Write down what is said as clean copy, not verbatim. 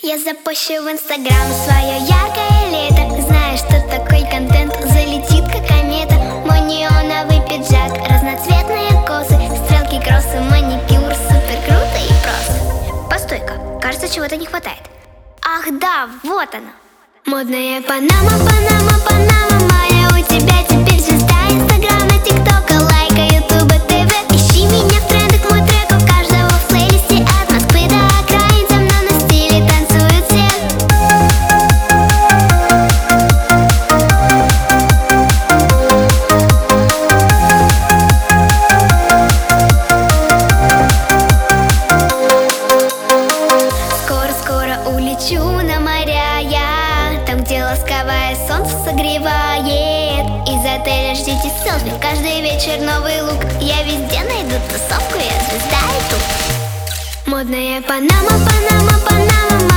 Я запущу в Инстаграм свое яркое лето. Знаешь, что такой контент залетит как комета. Мой неоновый пиджак, разноцветные косы, стрелки, кроссы, маникюр, супер круто и просто. Постой-ка, кажется, чего-то не хватает. Ах да, вот она. Модная Панама, Панама, Панама моя. У тебя теперь звезда Инстаграма, ТикТока, лайка, Ютуба, ТВ. Ищи меня в трендах, мой трек у каждого в плейлисте. От Москвы до окраин со мной на стиле танцуют все. Скоро-скоро улечу на моря я, там, где ласковое солнце согревает. Из отеля ждите селфи, каждый вечер новый лук. Я везде найду тусовку, я звезда и тут. Модная Панама, Панама, Панама